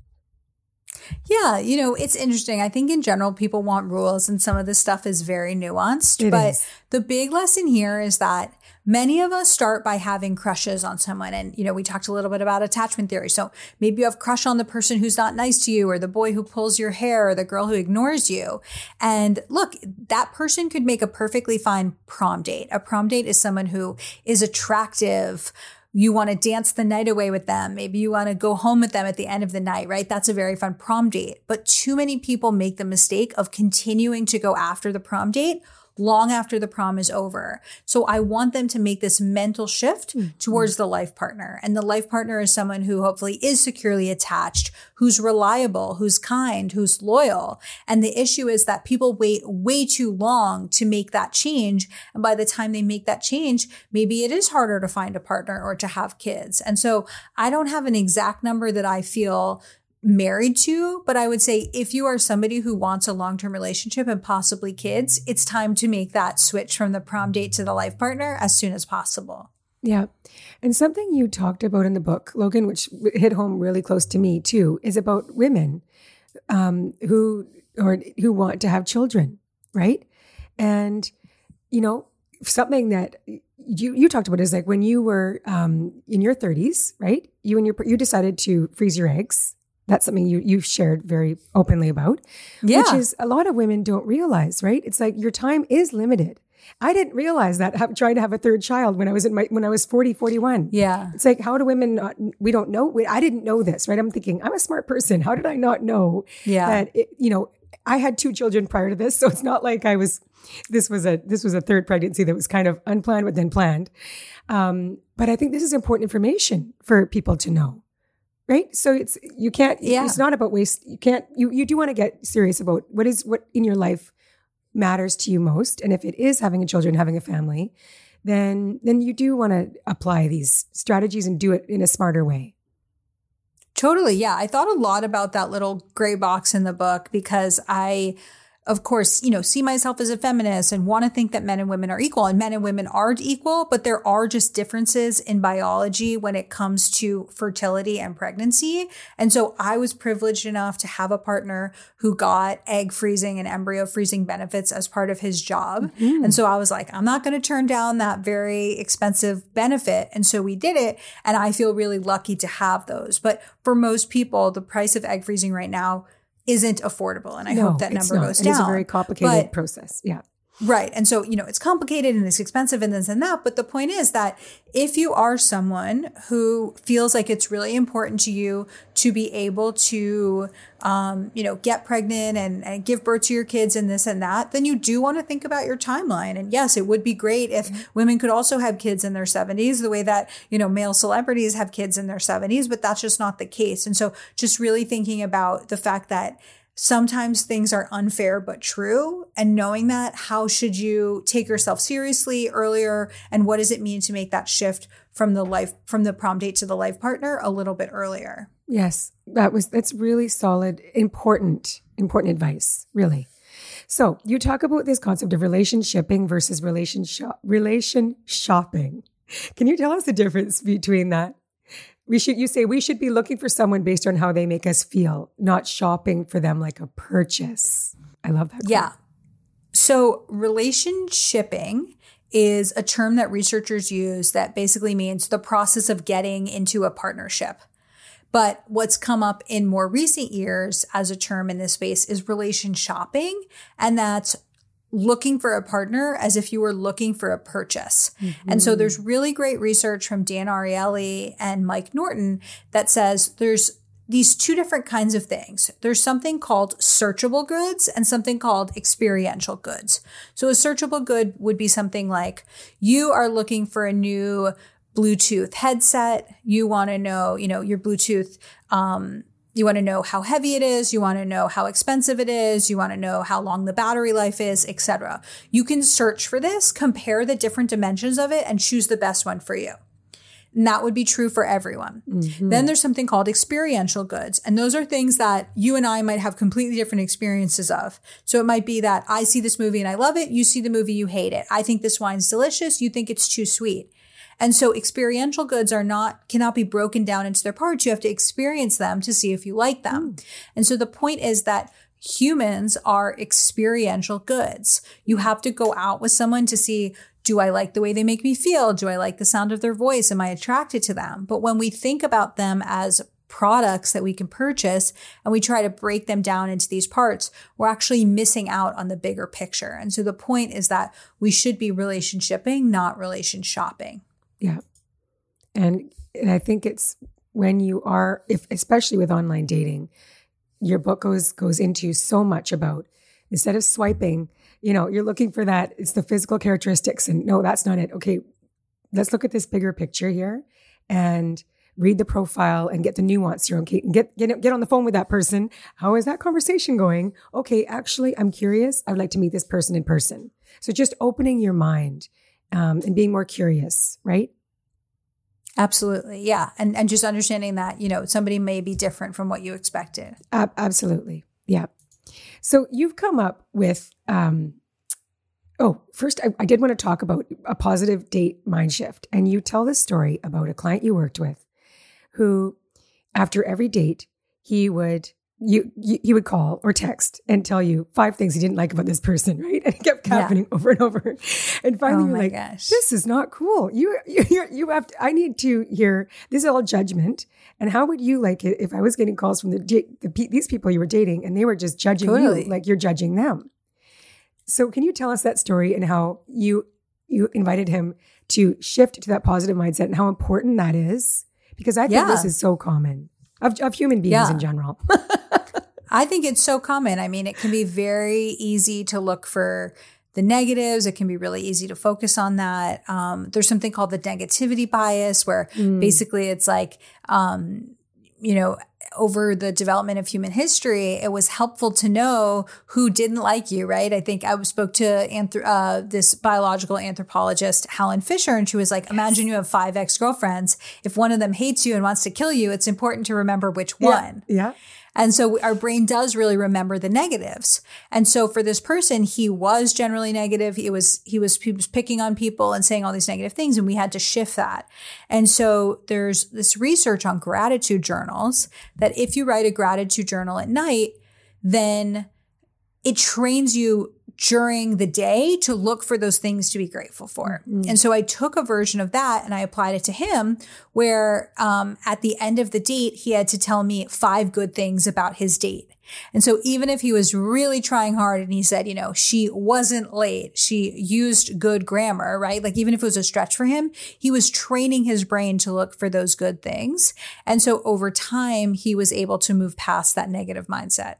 Yeah, you know, it's interesting. I think in general, people want rules and some of this stuff is very nuanced. It but is. The big lesson here is that many of us start by having crushes on someone. And, you know, we talked a little bit about attachment theory. So maybe you have a crush on the person who's not nice to you or the boy who pulls your hair or the girl who ignores you. And look, that person could make a perfectly fine prom date. A prom date is someone who is attractive. You want to dance the night away with them. Maybe you want to go home with them at the end of the night, right? That's a very fun prom date. But too many people make the mistake of continuing to go after the prom date long after the prom is over. So I want them to make this mental shift mm-hmm. towards the life partner. And the life partner is someone who hopefully is securely attached, who's reliable, who's kind, who's loyal. And the issue is that people wait way too long to make that change. And by the time they make that change, maybe it is harder to find a partner or to have kids. And so I don't have an exact number that I feel married to, but I would say if you are somebody who wants a long-term relationship and possibly kids, it's time to make that switch from the prom date to the life partner as soon as possible. Yeah. And something you talked about in the book, Logan, which hit home really close to me too, is about women um, who or who want to have children, right? And, you know, something that you you talked about is like when you were um, in your thirties, right? You and your you decided to freeze your eggs. That's something you you shared very openly about, yeah. which is a lot of women don't realize, right? It's like your time is limited. I didn't realize that have, trying to have a third child when I was in my when I was forty, forty-one. Yeah. It's like, how do women not, we don't know. We, I didn't know this, right? I'm thinking, I'm a smart person. How did I not know yeah. that, it, you know, I had two children prior to this. So it's not like I was, this was a, this was a third pregnancy that was kind of unplanned, but then planned. Um, but I think this is important information for people to know. Right. So it's, you can't, yeah. it's not about waste. You can't, you, you do want to get serious about what is, what in your life matters to you most. And if it is having a children, having a family, then, then you do want to apply these strategies and do it in a smarter way. Totally. Yeah. I thought a lot about that little gray box in the book because I, of course, you know, see myself as a feminist and want to think that men and women are equal, and men and women are equal, but there are just differences in biology when it comes to fertility and pregnancy. And so I was privileged enough to have a partner who got egg freezing and embryo freezing benefits as part of his job. Mm-hmm. And so I was like, I'm not going to turn down that very expensive benefit. And so we did it. And I feel really lucky to have those. But for most people, the price of egg freezing right now isn't affordable. And I no, hope that number not. goes it down. It's a very complicated but, process. Yeah. Right. And so, you know, it's complicated and it's expensive and this and that. But the point is that if you are someone who feels like it's really important to you to be able to, um, you know, get pregnant and, and give birth to your kids and this and that, then you do want to think about your timeline. And yes, it would be great if mm-hmm. women could also have kids in their seventies, the way that, you know, male celebrities have kids in their seventies, but that's just not the case. And so just really thinking about the fact that sometimes things are unfair but true, and knowing that, how should you take yourself seriously earlier, and what does it mean to make that shift from the life from the prom date to the life partner a little bit earlier? Yes, that was that's really solid, important, important advice, really. So you talk about this concept of relationshipping versus relation shop, relation shopping. Can you tell us the difference between that? We should, you say we should be looking for someone based on how they make us feel, not shopping for them like a purchase. I love that. Yeah. So relationshipping is a term that researchers use that basically means the process of getting into a partnership. But what's come up in more recent years as a term in this space is relation shopping. And that's looking for a partner as if you were looking for a purchase. Mm-hmm. And so there's really great research from Dan Ariely and Mike Norton that says there's these two different kinds of things. There's something called searchable goods and something called experiential goods. So a searchable good would be something like you are looking for a new Bluetooth headset. You want to know, you know, your Bluetooth, um, you want to know how heavy it is. You want to know how expensive it is. You want to know how long the battery life is, et cetera. You can search for this, compare the different dimensions of it, and choose the best one for you. And that would be true for everyone. Mm-hmm. Then there's something called experiential goods. And those are things that you and I might have completely different experiences of. So it might be that I see this movie and I love it. You see the movie, you hate it. I think this wine's delicious. You think it's too sweet. And so experiential goods are not, cannot be broken down into their parts. You have to experience them to see if you like them. Mm. And so the point is that humans are experiential goods. You have to go out with someone to see, do I like the way they make me feel? Do I like the sound of their voice? Am I attracted to them? But when we think about them as products that we can purchase and we try to break them down into these parts, we're actually missing out on the bigger picture. And so the point is that we should be relationshipping, not relation shopping. Yeah. And and I think it's when you are, if especially with online dating, your book goes goes into so much about instead of swiping, you know, you're looking for that, it's the physical characteristics and no, that's not it. Okay, let's look at this bigger picture here and read the profile and get the nuance here. Okay, get get get on the phone with that person. How is that conversation going? Okay, actually, I'm curious. I would like to meet this person in person. So just opening your mind. Um, and being more curious, right? Absolutely. Yeah. And and just understanding that, you know, somebody may be different from what you expected. Uh, absolutely. Yeah. So you've come up with, um, oh, first, I, I did want to talk about a positive date mind shift. And you tell this story about a client you worked with who, after every date, he would you, you he would call or text and tell you five things he didn't like about this person, right? And it kept happening yeah. over and over. And finally, oh you're like, gosh. "This is not cool. You you you're, you have to. I need to hear this is all judgment. And how would you like it if I was getting calls from the, the these people you were dating and they were just judging totally. you like you're judging them?" So, can you tell us that story and how you you invited him to shift to that positive mindset and how important that is? Because I think yeah. this is so common of, of human beings yeah. in general. I think it's so common. I mean, it can be very easy to look for the negatives. It can be really easy to focus on that. Um, there's something called the negativity bias where mm. basically it's like, um, you know, over the development of human history, it was helpful to know who didn't like you, right? I think I spoke to anthrop- uh, this biological anthropologist, Helen Fisher, and she was like, yes. imagine you have five ex-girlfriends. If one of them hates you and wants to kill you, it's important to remember which one. Yeah. yeah. And so our brain does really remember the negatives. And so for this person, he was generally negative. He was, he was, he was picking on people and saying all these negative things, and we had to shift that. And so there's this research on gratitude journals that if you write a gratitude journal at night, then it trains you during the day to look for those things to be grateful for. Mm-hmm. And so I took a version of that and I applied it to him where um, at the end of the date, he had to tell me five good things about his date. And so even if he was really trying hard and he said, you know, she wasn't late, she used good grammar, right? Like even if it was a stretch for him, he was training his brain to look for those good things. And so over time, he was able to move past that negative mindset.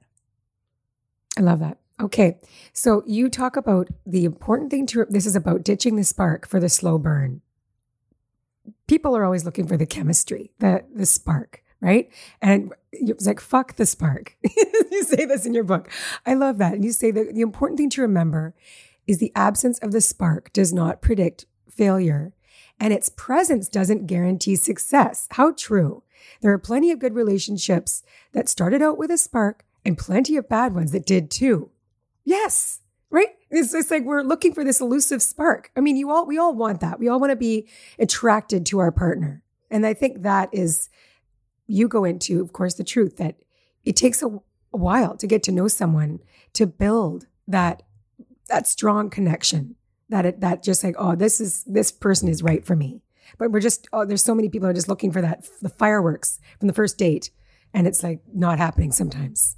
I love that. Okay. So you talk about the important thing to, this is about ditching the spark for the slow burn. People are always looking for the chemistry, the, the spark, right? And it's like, fuck the spark. You say this in your book. I love that. And you say that the important thing to remember is the absence of the spark does not predict failure and its presence doesn't guarantee success. How true. There are plenty of good relationships that started out with a spark and plenty of bad ones that did too. Yes, right? It's, it's like we're looking for this elusive spark. I mean, you all, we all want that. We all want to be attracted to our partner. And I think that is, you go into, of course, the truth that it takes a, a while to get to know someone, to build that, that strong connection that it, that just like, oh, this is, this person is right for me. But we're just, oh, there's so many people who are just looking for that, the fireworks from the first date. And it's like not happening sometimes.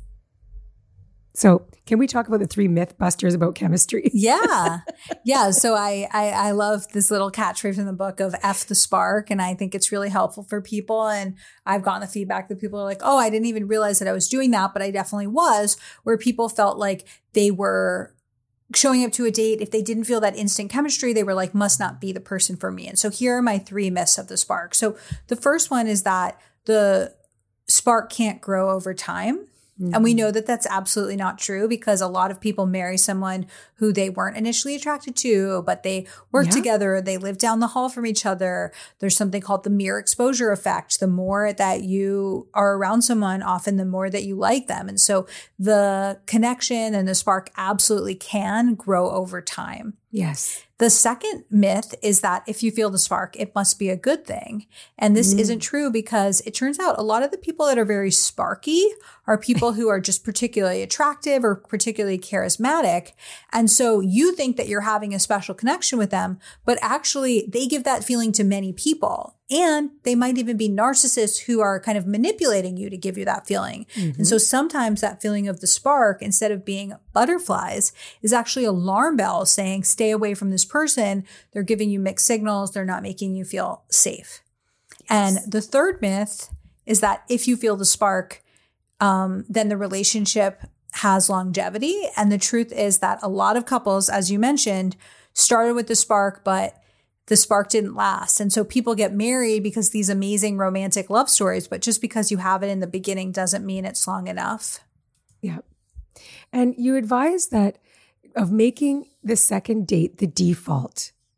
So can we talk about the three myth busters about chemistry? Yeah. Yeah. So I, I, I love this little catchphrase in the book of F the spark. And I think it's really helpful for people. And I've gotten the feedback that people are like, oh, I didn't even realize that I was doing that, but I definitely was, where people felt like they were showing up to a date. If they didn't feel that instant chemistry, they were like, must not be the person for me. And so here are my three myths of the spark. So the first one is that the spark can't grow over time. Mm-hmm. And we know that that's absolutely not true because a lot of people marry someone who they weren't initially attracted to, but they work yeah. together. They live down the hall from each other. There's something called the mere exposure effect. The more that you are around someone, often the more that you like them. And so the connection and the spark absolutely can grow over time. Yes. The second myth is that if you feel the spark, it must be a good thing. And this mm. isn't true because it turns out a lot of the people that are very sparky are people who are just particularly attractive or particularly charismatic. And so you think that you're having a special connection with them, but actually they give that feeling to many people. And they might even be narcissists who are kind of manipulating you to give you that feeling. Mm-hmm. And so sometimes that feeling of the spark, instead of being butterflies, is actually alarm bells saying, stay away from this person. They're giving you mixed signals. They're not making you feel safe. Yes. And the third myth is that if you feel the spark, um, then the relationship has longevity. And the truth is that a lot of couples, as you mentioned, started with the spark, but the spark didn't last. And so people get married because these amazing romantic love stories, but just because you have it in the beginning doesn't mean it's long enough. Yeah. And you advise that of making the second date the default.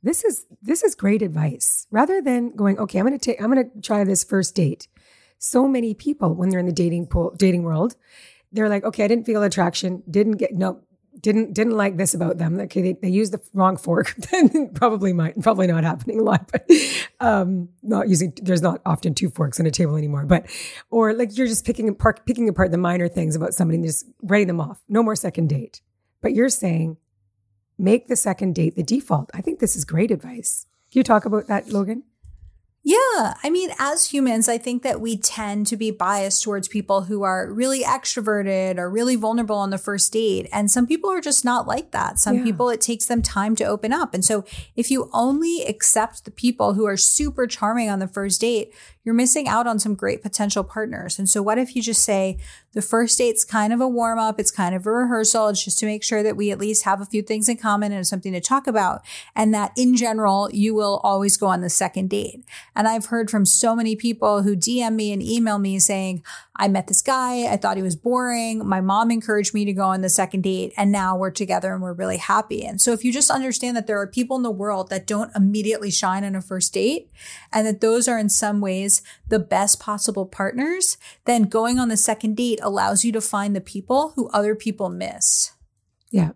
this is this is great advice. Rather than going, okay, I'm going to take, I'm going to try this first date. So many people, when they're in the dating pool, dating world, they're like, okay, I didn't feel attraction, didn't get no, didn't didn't like this about them. Okay, they, they used the wrong fork. probably might, probably not happening a lot, but um, not using. There's not often two forks on a table anymore. But or like you're just picking apart, picking apart the minor things about somebody and just writing them off. No more second date. But you're saying, make the second date the default. I think this is great advice. Can you talk about that, Logan? Yeah. I mean, as humans, I think that we tend to be biased towards people who are really extroverted or really vulnerable on the first date. And some people are just not like that. Some yeah. people, it takes them time to open up. And so if you only accept the people who are super charming on the first date, you're missing out on some great potential partners. And so what if you just say, the first date's kind of a warm up, it's kind of a rehearsal, it's just to make sure that we at least have a few things in common and something to talk about. And that in general, you will always go on the second date. And I've heard from so many people who D M me and email me saying, I met this guy, I thought he was boring, my mom encouraged me to go on the second date, and now we're together and we're really happy. And so if you just understand that there are people in the world that don't immediately shine on a first date, and that those are in some ways the best possible partners, then going on the second date allows you to find the people who other people miss. Yeah.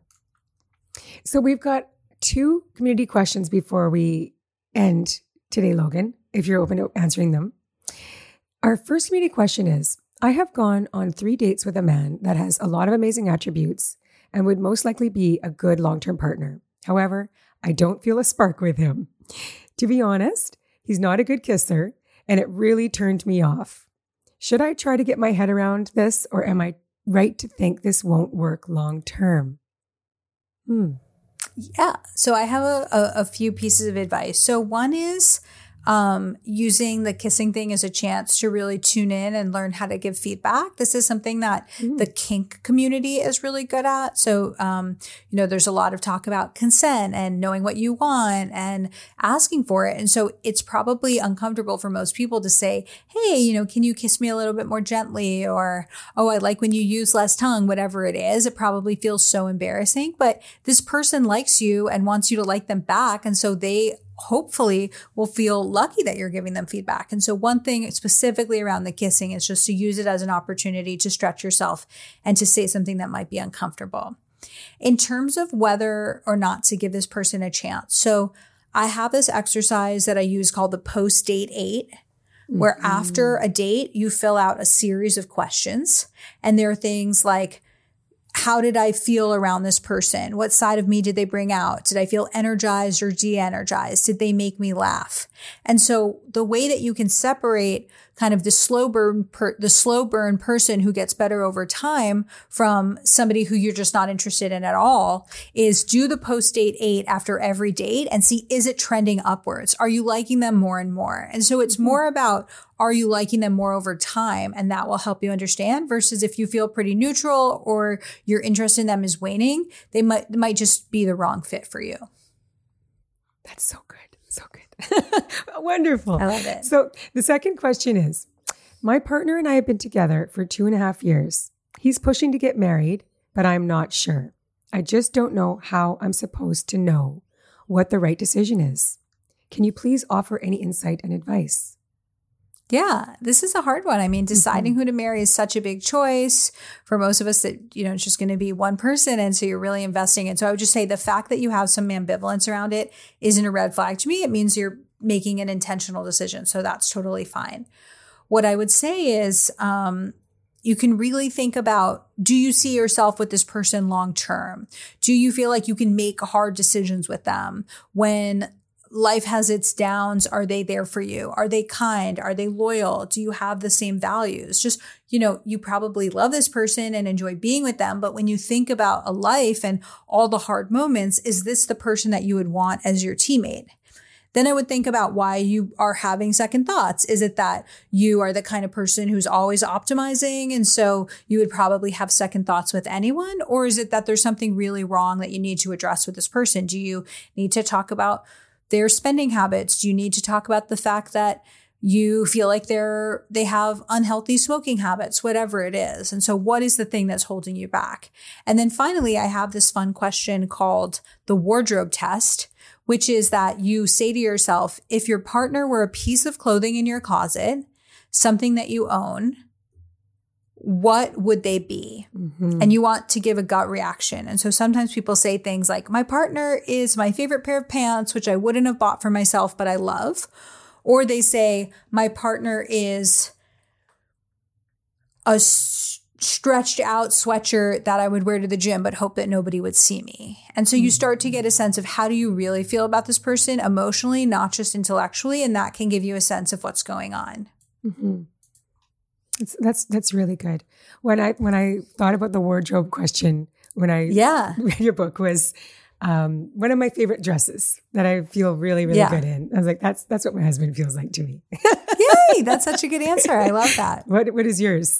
So we've got two community questions before we end today, Logan, if you're open to answering them. Our first community question is, I have gone on three dates with a man that has a lot of amazing attributes and would most likely be a good long-term partner. However, I don't feel a spark with him. To be honest, he's not a good kisser, and it really turned me off. Should I try to get my head around this, or am I right to think this won't work long-term? Hmm. Yeah. So I have a, a, a few pieces of advice. So one is um, using the kissing thing as a chance to really tune in and learn how to give feedback. This is something that mm. the kink community is really good at. So, um, you know, there's a lot of talk about consent and knowing what you want and asking for it. And so it's probably uncomfortable for most people to say, hey, you know, can you kiss me a little bit more gently? Or, oh, I like when you use less tongue, whatever it is. It probably feels so embarrassing, but this person likes you and wants you to like them back. And so they hopefully will feel lucky that you're giving them feedback. And so one thing specifically around the kissing is just to use it as an opportunity to stretch yourself and to say something that might be uncomfortable. In terms of whether or not to give this person a chance. So I have this exercise that I use called the post-date eight, where mm-hmm. after a date, you fill out a series of questions. And there are things like, how did I feel around this person? What side of me did they bring out? Did I feel energized or de-energized? Did they make me laugh? And so the way that you can separate kind of the slow burn, per, the slow burn person who gets better over time from somebody who you're just not interested in at all is do the post-date eight after every date and see, is it trending upwards? Are you liking them more and more? And so it's more about, are you liking them more over time? And that will help you understand versus if you feel pretty neutral or your interest in them is waning, they might, they might just be the wrong fit for you. That's so good. So good. Wonderful. I love it. So the second question is, my partner and I have been together for two and a half years. He's pushing to get married, but I'm not sure. I just don't know how I'm supposed to know what the right decision is. Can you please offer any insight and advice? Yeah, this is a hard one. I mean, deciding mm-hmm. who to marry is such a big choice for most of us that, you know, it's just going to be one person. And so you're really investing in. So I would just say the fact that you have some ambivalence around it isn't a red flag to me. It means you're making an intentional decision. So that's totally fine. What I would say is um, you can really think about, do you see yourself with this person long term? Do you feel like you can make hard decisions with them? When life has its downs, are they there for you? Are they kind? Are they loyal? Do you have the same values? Just, you know, you probably love this person and enjoy being with them. But when you think about a life and all the hard moments, is this the person that you would want as your teammate? Then I would think about why you are having second thoughts. Is it that you are the kind of person who's always optimizing, and so you would probably have second thoughts with anyone? Or is it that there's something really wrong that you need to address with this person? Do you need to talk about their spending habits? Do you need to talk about the fact that you feel like they're, they have unhealthy smoking habits, whatever it is? And so what is the thing that's holding you back? And then finally, I have this fun question called the wardrobe test, which is that you say to yourself, if your partner were a piece of clothing in your closet, something that you own, what would they be? Mm-hmm. And you want to give a gut reaction. And so sometimes people say things like, my partner is my favorite pair of pants, which I wouldn't have bought for myself, but I love. Or they say, my partner is a s- stretched out sweatshirt that I would wear to the gym, but hope that nobody would see me. And so you start to get a sense of how do you really feel about this person emotionally, not just intellectually. And that can give you a sense of what's going on. Mm-hmm. That's, that's, that's really good. When I, when I thought about the wardrobe question, when I yeah. read your book was, um, one of my favorite dresses that I feel really, really yeah. good in. I was like, that's, that's what my husband feels like to me. Yay. That's such a good answer. I love that. What, what is yours?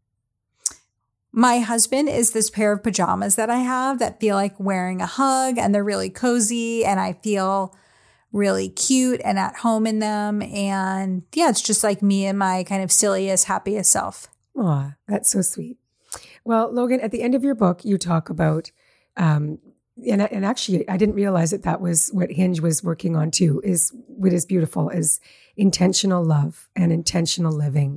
My husband is this pair of pajamas that I have that feel like wearing a hug, and they're really cozy, and I feel really cute and at home in them. And yeah, it's just like me and my kind of silliest, happiest self. Aw, that's so sweet. Well, Logan, at the end of your book, you talk about, um, and, and actually, I didn't realize that that was what Hinge was working on too, is what is beautiful is intentional love and intentional living.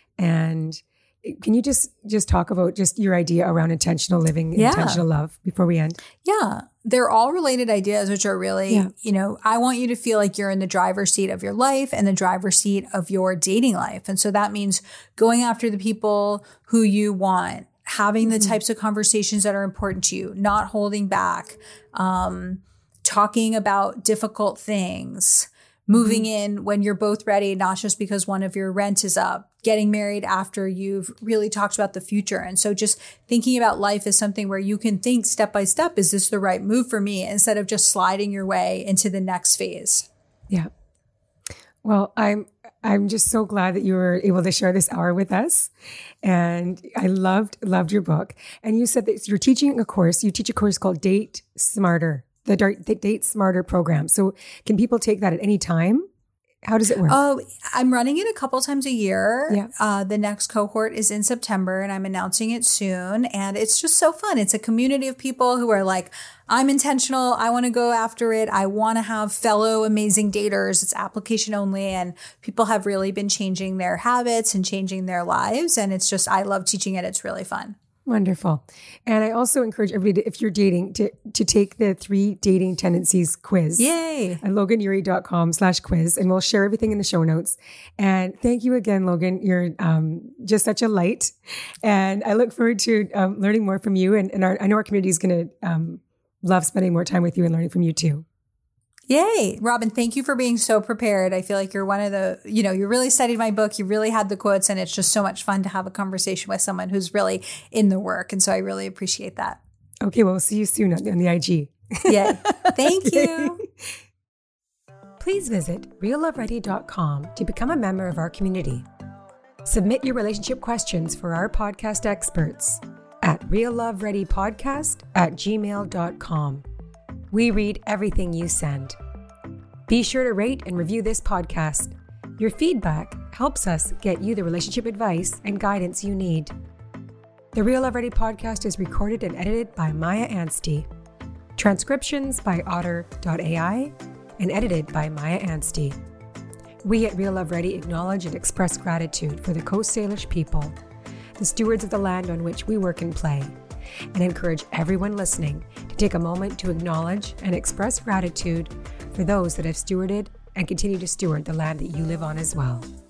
And can you just, just talk about just your idea around intentional living, yeah. intentional love before we end? Yeah. They're all related ideas, which are really, yeah. you know, I want you to feel like you're in the driver's seat of your life and the driver's seat of your dating life. And so that means going after the people who you want, having the mm-hmm. types of conversations that are important to you, not holding back, um, talking about difficult things, moving mm-hmm. in when you're both ready, not just because one of your rent is up, getting married after you've really talked about the future. And so just thinking about life as something where you can think step by step, is this the right move for me? Instead of just sliding your way into the next phase. Yeah. Well, I'm, I'm just so glad that you were able to share this hour with us. And I loved, loved your book. And you said that you're teaching a course, you teach a course called Date Smarter, the Date Smarter program. So can people take that at any time? How does it work? Oh, I'm running it a couple times a year. Yeah. Uh, the next cohort is in September, and I'm announcing it soon. And it's just so fun. It's a community of people who are like, I'm intentional. I want to go after it. I want to have fellow amazing daters. It's application only. And people have really been changing their habits and changing their lives. And it's just, I love teaching it. It's really fun. Wonderful. And I also encourage everybody, to, if you're dating, to, to take the three dating tendencies quiz. Yay. At loganury.com slash quiz. And we'll share everything in the show notes. And thank you again, Logan. You're um, just such a light. And I look forward to um, learning more from you. And, and our, I know our community is going to um, love spending more time with you and learning from you too. Yay. Robin, thank you for being so prepared. I feel like you're one of the, you know, you really studied my book. You really had the quotes, and it's just so much fun to have a conversation with someone who's really in the work. And so I really appreciate that. Okay. Well, we'll see you soon on, on the I G. Yeah. Thank you. Please visit real love ready dot com to become a member of our community. Submit your relationship questions for our podcast experts at real love ready podcast at gmail dot com. We read everything you send. Be sure to rate and review this podcast. Your feedback helps us get you the relationship advice and guidance you need. The Real Love Ready podcast is recorded and edited by Maya Anstey. Transcriptions by otter dot A I and edited by Maya Anstey. We at Real Love Ready acknowledge and express gratitude for the Coast Salish people, the stewards of the land on which we work and play, and encourage everyone listening to take a moment to acknowledge and express gratitude for those that have stewarded and continue to steward the land that you live on as well.